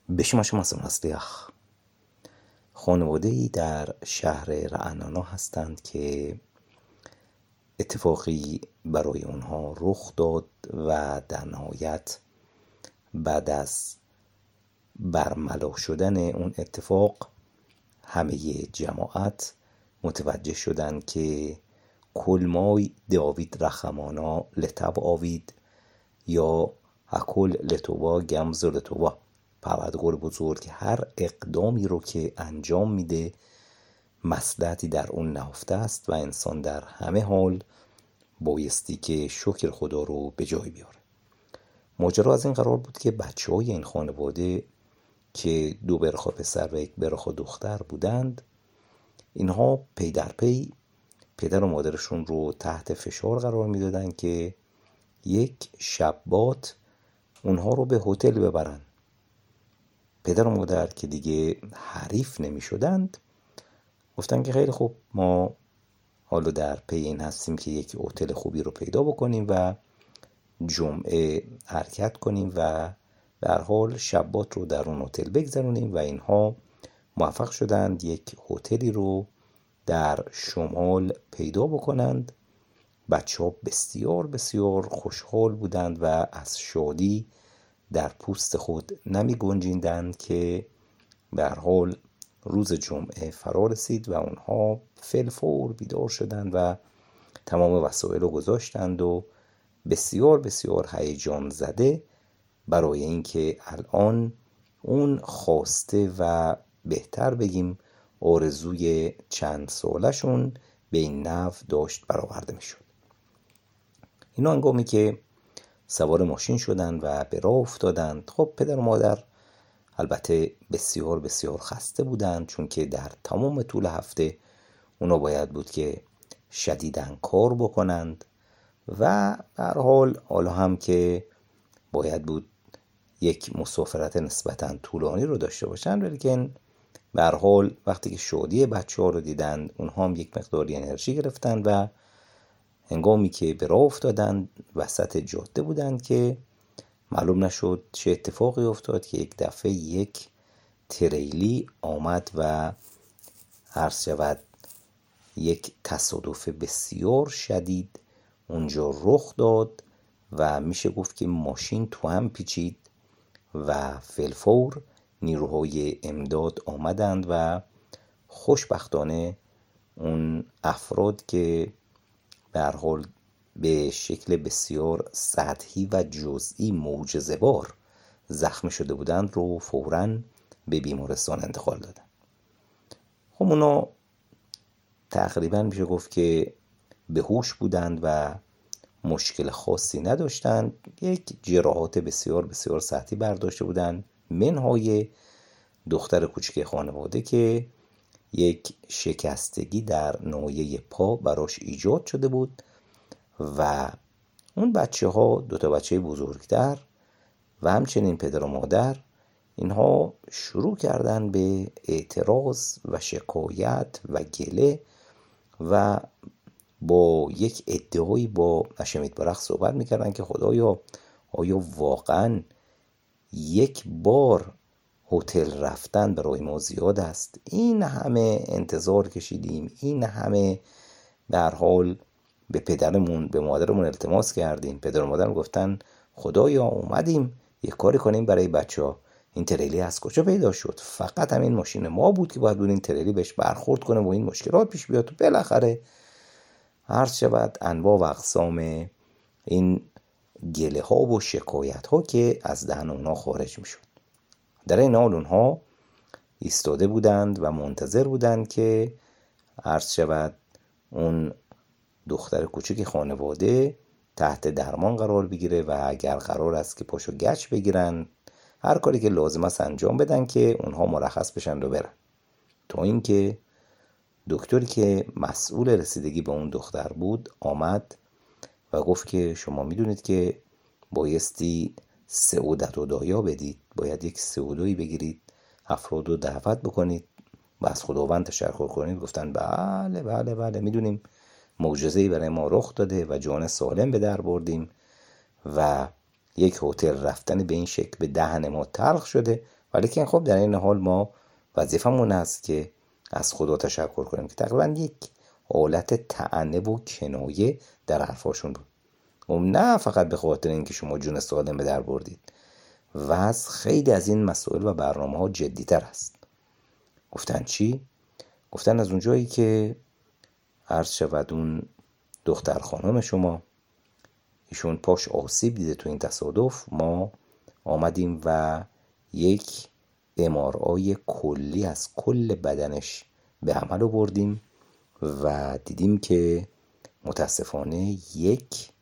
בשم شما سمستیخ خانواده‌ای در شهر رعنانا هستند که اتفاقی برای اونها رخ داد و در نهایت بعد از برملا شدن اون اتفاق همه جماعت متوجه شدند که کلمای داوید رخمانا لطب آوید یا هکل لطوبا گمز لطوبا. پروردگار بزرگ هر اقدامی رو که انجام میده مصلحتی در اون نهفته است و انسان در همه حال بایستی که شکر خدا رو به جای بیاره. ماجرا از این قرار بود که بچه‌های این خانواده که 2 برخا پسر و 1 برخا دختر بودند، اینها پی در پی پدر و مادرشون رو تحت فشار قرار میدادن که یک شبات اونها رو به هتل ببرن. پدر و مادر که دیگه حریف نمی شدند گفتن که خیلی خوب، ما حالا در پی این هستیم که یک هتل خوبی رو پیدا بکنیم و جمعه حرکت کنیم و به هر حال شبات رو در اون هتل بگذرونیم و اینها موفق شدند یک هتلی رو در شمال پیدا بکنند. بچه‌ها بسیار بسیار خوشحال بودند و از شادی در پوست خود نمی گنجیدند که به هر حال روز جمعه فرا رسید و اونها فور بیدار شدند و تمام وسایل رو گذاشتند و بسیار بسیار هیجان زده برای اینکه الان اون خواسته و بهتر بگیم آرزوی چند سالشون به این نحو داشت برآورده می شد. اینا هنگامی که سوار ماشین شدند و به راه افتادند، خب پدر و مادر البته بسیار بسیار خسته بودند، چون که در تمام طول هفته اونا باید بود که شدیداً کار بکنند و به هر حالا هم که باید بود یک مسافرت نسبتاً طولانی رو داشته باشند، ولیکن به هر حال وقتی که شادی بچه‌ها رو دیدند اونها هم یک مقداری انرژی گرفتند و هنگامی که به راه افتادند وسط جاده بودند که معلوم نشد چه اتفاقی افتاد که یک دفعه یک تریلی آمد و عرض شود یک تصادف بسیار شدید اونجا رخ داد و میشه گفت که ماشین تو هم پیچید و فور نیروهای امداد آمدند و خوشبختانه اون افراد که به هر حال به شکل بسیار سطحی و جزئی معجزه‌بار زخمی شده بودند رو فوراً به بیمارستان انتقال دادن. خب اونا تقریباً میشه گفت که به هوش بودند و مشکل خاصی نداشتند. یک جراحات بسیار بسیار سطحی برداشته بودند، منهای دختر کوچک خانواده که یک شکستگی در ناحیه پا براش ایجاد شده بود و اون بچه‌ها 2 تا بچه بزرگتر و همچنین پدر و مادر اینها شروع کردن به اعتراض و شکایت و گله و با یک ادعایی با هشمید برخ صحبت میکردن که خدایا آیا واقعا یک بار هتل رفتن برای ما زیاد است؟ این همه انتظار کشیدیم، این همه به هر حال به پدرمون به مادرمون التماس کردیم، پدر و مادرم گفتن خدایا اومدیم یک کاری کنیم برای بچه‌ها. این تریلی از کجا پیدا شد؟ فقط همین ماشین ما بود که باید بود این تریلی بهش برخورد کنه و این مشکلات پیش بیاد و بالاخره عرض شود انواع و اقسام این گله ها و شکایت ها که از دهن اونها خارج می شد. در این حال اونها ایستاده بودند و منتظر بودند که عرض شود اون دختر کوچک خانواده تحت درمان قرار بگیره و اگر قرار است که پاشو گچ بگیرن هر کاری که لازم است انجام بدن که اونها مرخص بشن و برن. تا اینکه دکتری که مسئول رسیدگی به اون دختر بود آمد و گفت که شما میدونید که بایستی سعودت و دایا بدید، باید یک سعودوی بگیرید، افراد رو دعوت بکنید و از خداوند تشکر کنید. گفتن بله بله بله میدونیم، معجزه‌ای برای ما رخ داده و جان سالم به در بردیم و یک هتل رفتن به این شکل به دهن ما تلخ شده ولی که خب در این حال ما وظیفمون هست که از خدا تشکر کنیم که تقریبا یک حالت طعنه و کنایه در حرفاشون بود. نه فقط به خاطر اینکه شما جون سالم به در بردید، و از خیلی از این مسائل و برنامه ها جدی تر است. گفتن چی؟ گفتن از اونجایی که عرض شود اون دختر خانم شما ایشون پاش آسیب دیده تو این تصادف، ما آمدیم و یک MRI کلی از کل بدنش به عمل آوردیم و دیدیم که متاسفانه یک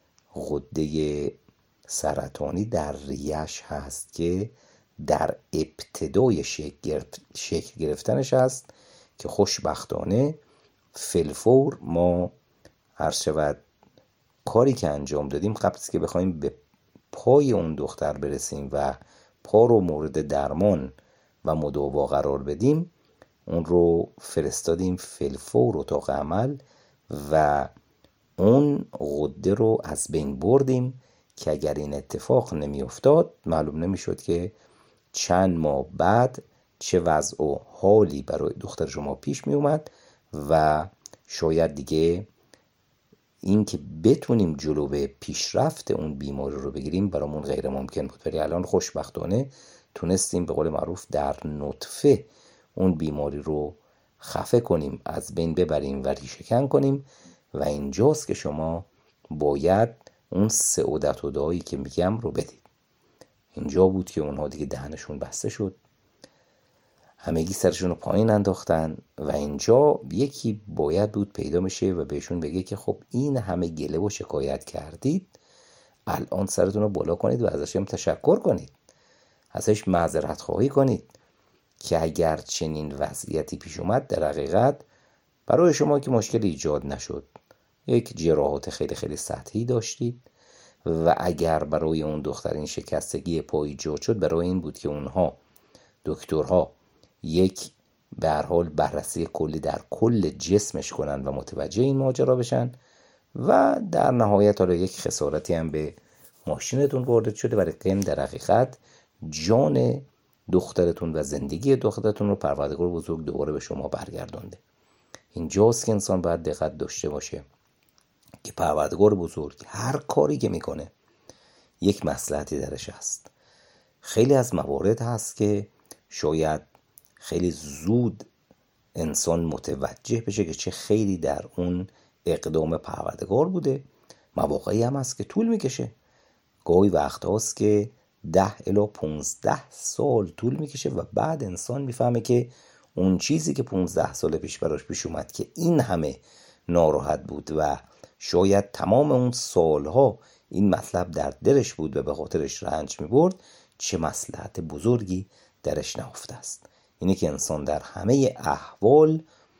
غده سرطانی در ریش هست که در ابتدای شکل گرفتنش هست، که خوشبختانه فی‌الفور ما عرض شود کاری که انجام دادیم قبل از که بخوایم به پای اون دختر برسیم و پا رو مورد درمان و مداوا قرار بدیم، اون رو فرستادیم فی‌الفور اتاق عمل و اون غده رو از بین بردیم که اگر این اتفاق نمی افتاد معلوم نمی شد که چند ماه بعد چه وضع و حالی برای دختر شما پیش می اومد و شاید دیگه این که بتونیم جلو پیشرفت اون بیماری رو بگیریم برامون غیر ممکن بود. ولی الان خوشبختانه تونستیم به قول معروف در نطفه اون بیماری رو خفه کنیم، از بین ببریم و ریشه کن کنیم. و اینجاست که شما باید اون سعادت و دعایی که میگم رو بدید. اینجا بود که اونها دیگه دهنشون بسته شد، همگی سرشون رو پایین انداختن و اینجا یکی باید بود پیدا میشه و بهشون بگه که خب این همه گله و شکایت کردید، الان سرتون رو بالا کنید و ازش هم تشکر کنید، ازش معذرت خواهی کنید که اگر چنین وضعیتی پیش اومد در حقیقت برای شما که مشکل ایجاد نشد، یک جراحات خیلی خیلی سطحی داشتید و اگر برای اون دختر این شکستگی پای ایجاد شد برای این بود که اونها دکترها یک به هر حال بررسی کلی در کل جسمش کنن و متوجه این ماجرا بشن و در نهایت حالا یک خسارتی هم به ماشینتون وارد شده، برای که در حقیقت جان دخترتون و زندگی دخترتون رو پروردگار بزرگ دوباره به شما برگردونده. اینجاست که انسان باید دقت داشته باشه که پروردگار بزرگ هر کاری که میکنه یک مصلحتی درش هست. خیلی از موارد هست که شاید خیلی زود انسان متوجه بشه که چه خیلی در اون اقدام پروردگار بوده. مواقعی هم هست که طول میکشه، گاهی وقت هست که 10 الی 15 سال طول میکشه و بعد انسان میفهمه که اون چیزی که 15 سال پیش براش پیش اومد که این همه ناراحت بود و شاید تمام اون سالها این مطلب در دلش بود و به خاطرش رنج میبرد، چه مصلحت بزرگی درش نهفته است. اینه که انسان در همه احوال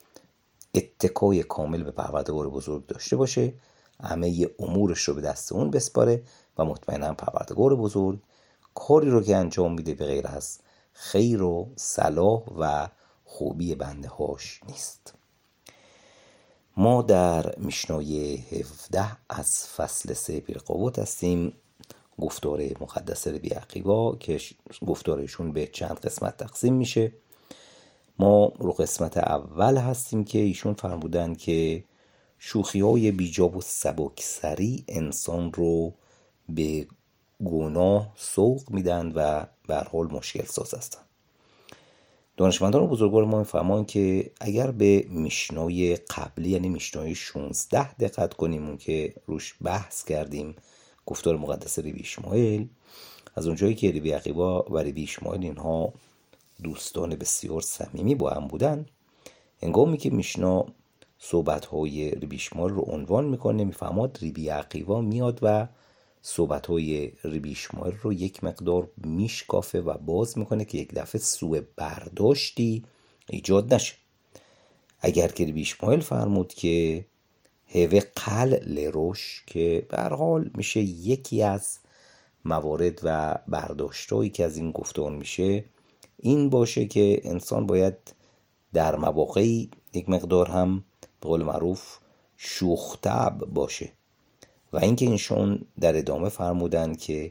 اتکای کامل به پروردگار بزرگ داشته باشه، همه امورش رو به دست اون بسپاره و مطمئنا پروردگار بزرگ کاری رو که انجام میده به غیر از خیر و صلاح و خوبی بنده هاش نیست. ما در میشنای 17 از فصل 3 پیرقاوت هستیم، گفتار مقدس ربی عقیوا که گفتارشون به چند قسمت تقسیم میشه. ما رو قسمت اول هستیم که ایشون فرمودن که شوخی‌های بیجا و سبکسری انسان رو به گناه سوق میدن و به هر حال مشکل ساز هستن. دانشمندان بزرگوار ما میفرمایند که اگر به میشنای قبلی یعنی میشنای 16 دقت کنیم، اون که روش بحث کردیم، گفتار مقدس ربی اشماعیل، از اونجایی که ربی عقیوا و ربی اشماعیل اینها دوستان بسیار صمیمی با هم بودن، هنگامی که میشنا صحبت‌های ربی اشماعیل رو عنوان میکنه میفهماد ربی عقیوا میاد و صحبت‌های ربی اشماعیل رو یک مقدار میشکافه و باز میکنه که یک دفعه سوء برداشتی ایجاد نشه. اگر که ربی اشماعیل فرمود که هوه قل لروش، که به هر حال میشه یکی از موارد و برداشتایی که از این گفتار میشه این باشه که انسان باید در مواقعی یک مقدار هم به قول معروف شوخ طبع باشه. و اینکه اینشون در ادامه فرمودن که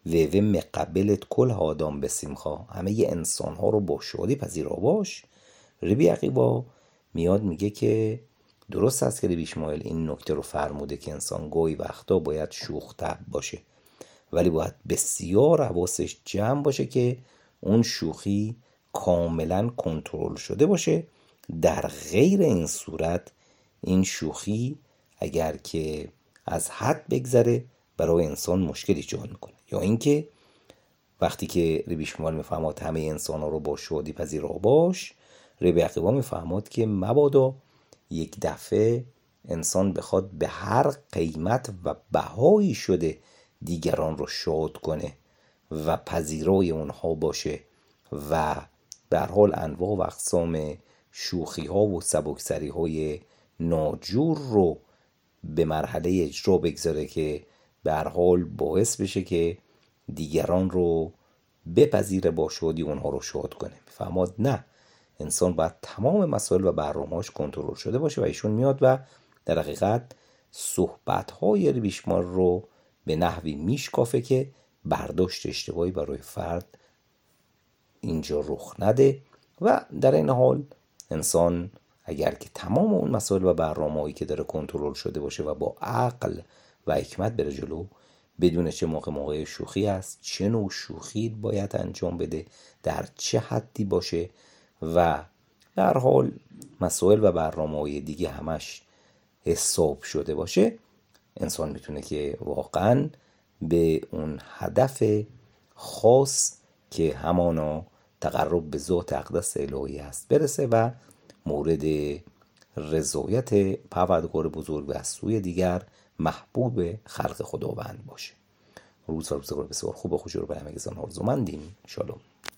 و مقبلت کل آدم بسیمخا، همه انسان ها رو با شادی پذیرا باش. ربی عقیبا میاد میگه که درست است که ربی اسماعیل این نکته رو فرموده که انسان گاهی وقتا باید شوخ طبع باشه، ولی باید بسیار حواسش جمع باشه که اون شوخی کاملا کنترل شده باشه. در غیر این صورت این شوخی اگر که از حد بگذره برای انسان مشکل ایجاد میکنه. یا اینکه وقتی که ربی اسماعیل میفهمد همه انسان ها رو با شادی پذیرا باش، ربی عقیبا میفهمد که مبادا یک دفعه انسان بخواد به هر قیمت و بهایی شده دیگران رو شاد کنه و پذیرای اونها باشه و به هر حال انواع و اقسام شوخی ها و سبکسری های ناجور رو به مرحله اجرا بگذاره که به هر حال باعث بشه که دیگران رو بپذیره، با شادی اونها رو شاد کنه. میفهماد نه، انسان باید تمام مسائل و برنامه‌هاش کنترل شده باشه. و ایشون میاد و در حقیقت صحبت‌های ربی اسماعیل رو به نحوی میشکافه که برداشت اشتباهی برای فرد اینجا رخ نده. و در این حال انسان اگر که تمام اون مسائل و برنامه‌هایی که داره کنترل شده باشه و با عقل و حکمت بره جلو، بدونه چه موقع شوخی است، چه نوع شوخی باید انجام بده، در چه حدی باشه و در حال مسائل و برنامه‌های دیگه همش حساب شده باشه، انسان میتونه که واقعا به اون هدف خاص که همانا تقرب به ذات اقدس الهی است برسه و مورد رضایت پروردگار بزرگ و از سوی دیگر محبوب خلق خداوند باشه. روزگار بسیار خوب و خوشی رو به همگیزان آرزومندیم. شالوم.